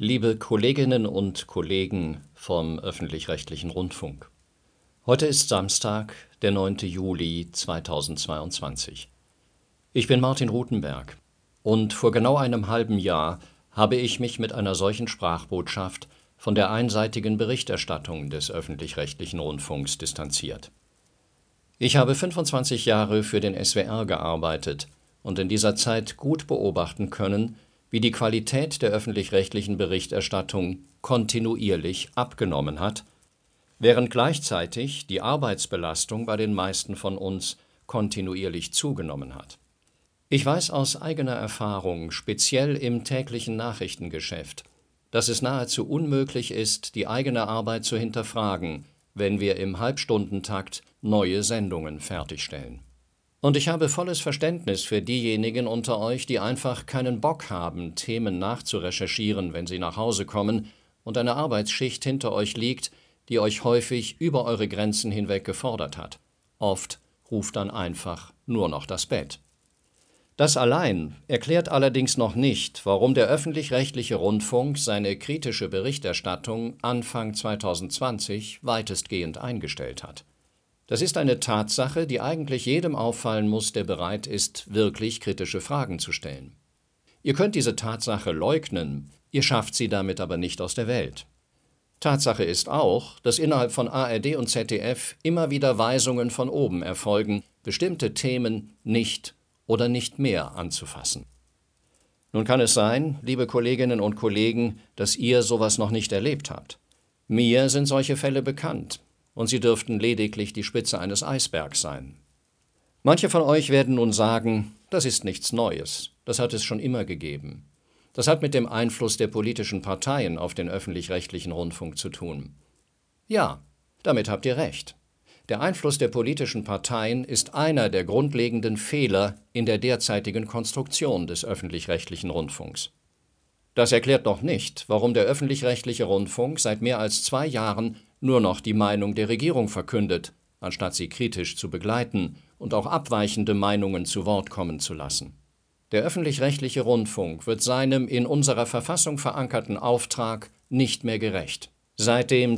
Liebe Kolleginnen und Kollegen vom öffentlich-rechtlichen Rundfunk. Heute ist Samstag, der 9. Juli 2022. Ich bin Martin Rutenberg und vor genau einem halben Jahr habe ich mich mit einer solchen Sprachbotschaft von der einseitigen Berichterstattung des öffentlich-rechtlichen Rundfunks distanziert. Ich habe 25 Jahre für den SWR gearbeitet und in dieser Zeit gut beobachten können, wie die Qualität der öffentlich-rechtlichen Berichterstattung kontinuierlich abgenommen hat, während gleichzeitig die Arbeitsbelastung bei den meisten von uns kontinuierlich zugenommen hat. Ich weiß aus eigener Erfahrung, speziell im täglichen Nachrichtengeschäft, dass es nahezu unmöglich ist, die eigene Arbeit zu hinterfragen, wenn wir im Halbstundentakt neue Sendungen fertigstellen. Und ich habe volles Verständnis für diejenigen unter euch, die einfach keinen Bock haben, Themen nachzurecherchieren, wenn sie nach Hause kommen und eine Arbeitsschicht hinter euch liegt, die euch häufig über eure Grenzen hinweg gefordert hat. Oft ruft dann einfach nur noch das Bett. Das allein erklärt allerdings noch nicht, warum der öffentlich-rechtliche Rundfunk seine kritische Berichterstattung Anfang 2020 weitestgehend eingestellt hat. Das ist eine Tatsache, die eigentlich jedem auffallen muss, der bereit ist, wirklich kritische Fragen zu stellen. Ihr könnt diese Tatsache leugnen, ihr schafft sie damit aber nicht aus der Welt. Tatsache ist auch, dass innerhalb von ARD und ZDF immer wieder Weisungen von oben erfolgen, bestimmte Themen nicht oder nicht mehr anzufassen. Nun kann es sein, liebe Kolleginnen und Kollegen, dass ihr sowas noch nicht erlebt habt. Mir sind solche Fälle bekannt. Und sie dürften lediglich die Spitze eines Eisbergs sein. Manche von euch werden nun sagen, das ist nichts Neues, das hat es schon immer gegeben. Das hat mit dem Einfluss der politischen Parteien auf den öffentlich-rechtlichen Rundfunk zu tun. Ja, damit habt ihr recht. Der Einfluss der politischen Parteien ist einer der grundlegenden Fehler in der derzeitigen Konstruktion des öffentlich-rechtlichen Rundfunks. Das erklärt doch nicht, warum der öffentlich-rechtliche Rundfunk seit mehr als 2 Jahren nur noch die Meinung der Regierung verkündet, anstatt sie kritisch zu begleiten und auch abweichende Meinungen zu Wort kommen zu lassen. Der öffentlich-rechtliche Rundfunk wird seinem in unserer Verfassung verankerten Auftrag nicht mehr gerecht. Seitdem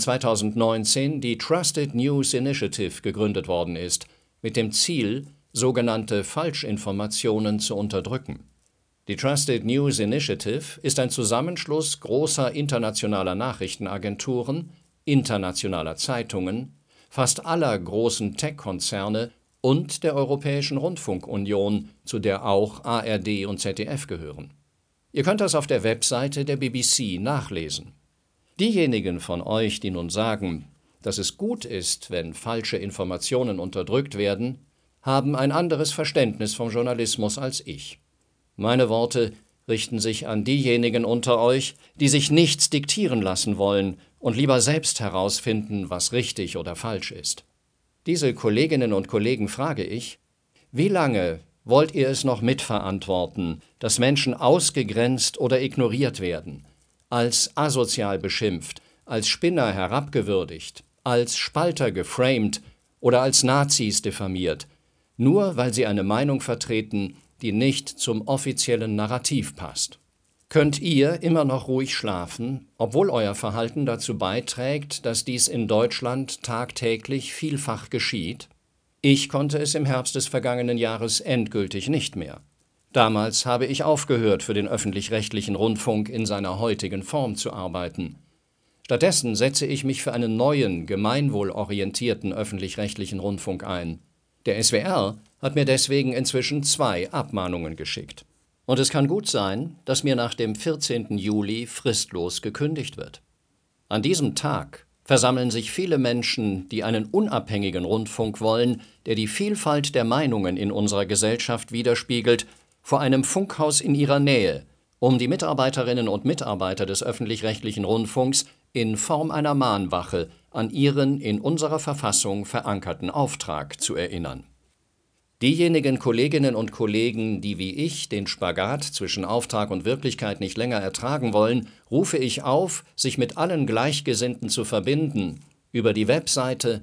2019 die Trusted News Initiative gegründet worden ist, mit dem Ziel, sogenannte Falschinformationen zu unterdrücken. Die Trusted News Initiative ist ein Zusammenschluss großer internationaler Nachrichtenagenturen, internationaler Zeitungen, fast aller großen Tech-Konzerne und der Europäischen Rundfunkunion, zu der auch ARD und ZDF gehören. Ihr könnt das auf der Webseite der BBC nachlesen. Diejenigen von euch, die nun sagen, dass es gut ist, wenn falsche Informationen unterdrückt werden, haben ein anderes Verständnis vom Journalismus als ich. Meine Worte richten sich an diejenigen unter euch, die sich nichts diktieren lassen wollen und lieber selbst herausfinden, was richtig oder falsch ist. Diese Kolleginnen und Kollegen frage ich, wie lange wollt ihr es noch mitverantworten, dass Menschen ausgegrenzt oder ignoriert werden, als asozial beschimpft, als Spinner herabgewürdigt, als Spalter geframed oder als Nazis diffamiert, nur weil sie eine Meinung vertreten, die nicht zum offiziellen Narrativ passt? Könnt ihr immer noch ruhig schlafen, obwohl euer Verhalten dazu beiträgt, dass dies in Deutschland tagtäglich vielfach geschieht? Ich konnte es im Herbst des vergangenen Jahres endgültig nicht mehr. Damals habe ich aufgehört, für den öffentlich-rechtlichen Rundfunk in seiner heutigen Form zu arbeiten. Stattdessen setze ich mich für einen neuen, gemeinwohlorientierten öffentlich-rechtlichen Rundfunk ein. Der SWR hat mir deswegen inzwischen 2 Abmahnungen geschickt. Und es kann gut sein, dass mir nach dem 14. Juli fristlos gekündigt wird. An diesem Tag versammeln sich viele Menschen, die einen unabhängigen Rundfunk wollen, der die Vielfalt der Meinungen in unserer Gesellschaft widerspiegelt, vor einem Funkhaus in ihrer Nähe, um die Mitarbeiterinnen und Mitarbeiter des öffentlich-rechtlichen Rundfunks in Form einer Mahnwache an ihren in unserer Verfassung verankerten Auftrag zu erinnern. Diejenigen Kolleginnen und Kollegen, die wie ich den Spagat zwischen Auftrag und Wirklichkeit nicht länger ertragen wollen, rufe ich auf, sich mit allen Gleichgesinnten zu verbinden über die Webseite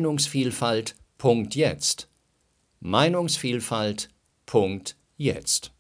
Meinungsvielfalt.jetzt. Meinungsvielfalt.jetzt